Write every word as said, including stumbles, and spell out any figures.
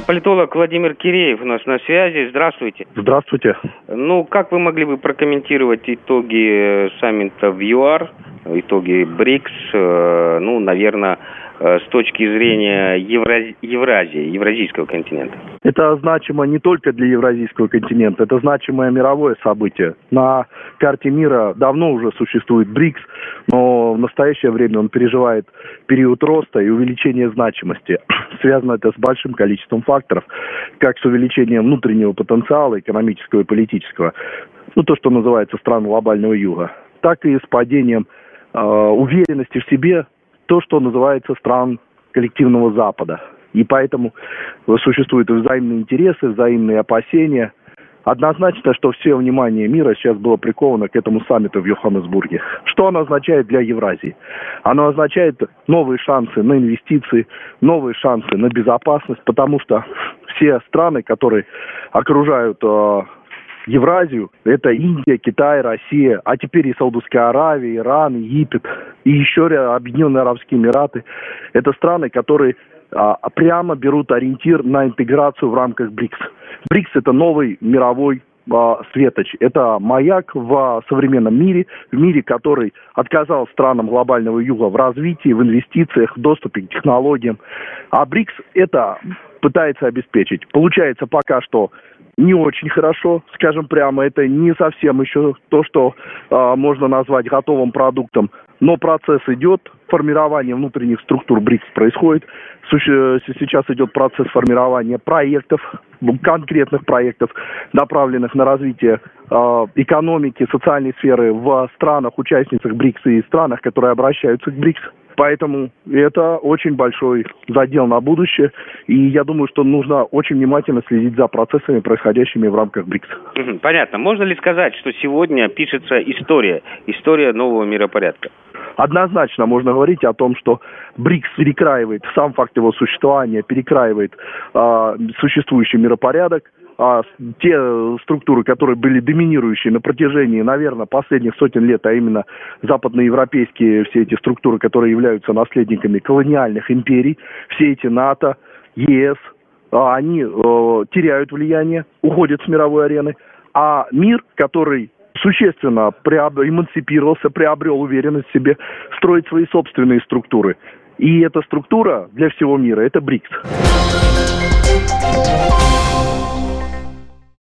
Политолог Владимир Киреев у нас на связи. Здравствуйте. Здравствуйте. Ну, как вы могли бы прокомментировать итоги саммита в ЮАР, итоги БРИКС, ну, наверное, с точки зрения Евразии, Евразии, Евразийского континента? Это значимо не только для Евразийского континента, это значимое мировое событие. На карте мира давно уже существует БРИКС, но в настоящее время он переживает период роста и увеличения значимости. Связано это с большим количеством факторов, как с увеличением внутреннего потенциала, экономического и политического, ну, то, что называется стран глобального юга, так и с падением э, уверенности в себе, то, что называется стран коллективного Запада. И поэтому существуют взаимные интересы, взаимные опасения. Однозначно, что все внимание мира сейчас было приковано к этому саммиту в Йоханнесбурге. Что оно означает для Евразии? Оно означает новые шансы на инвестиции, новые шансы на безопасность, потому что все страны, которые окружают э, Евразию, это Индия, Китай, Россия, а теперь и Саудовская Аравия, Иран, Египет, и еще Объединенные Арабские Эмираты. Это страны, которые а, прямо берут ориентир на интеграцию в рамках БРИКС. БРИКС – это новый мировой а, светоч, это маяк в современном мире, в мире, который отказал странам глобального юга в развитии, в инвестициях, в доступе к технологиям. А БРИКС это пытается обеспечить. Получается пока что не очень хорошо, скажем прямо, это не совсем еще то, что э, можно назвать готовым продуктом, но процесс идет, формирование внутренних структур БРИКС происходит, Суще, сейчас идет процесс формирования проектов, конкретных проектов, направленных на развитие э, экономики, социальной сферы в странах-участницах БРИКС и странах, которые обращаются к БРИКС. Поэтому это очень большой задел на будущее, и я думаю, что нужно очень внимательно следить за процессами, происходящими в рамках БРИКС. Понятно. Можно ли сказать, что сегодня пишется история, история нового миропорядка? Однозначно можно говорить о том, что БРИКС перекраивает, сам факт его существования перекраивает э, существующий миропорядок. А те структуры, которые были доминирующие на протяжении, наверное, последних сотен лет, а именно западноевропейские все эти структуры, которые являются наследниками колониальных империй, все эти НАТО, ЕС, они э, теряют влияние, уходят с мировой арены, а мир, который существенно приобрел, эмансипировался, приобрел уверенность в себе, строит свои собственные структуры. И эта структура для всего мира – это БРИКС.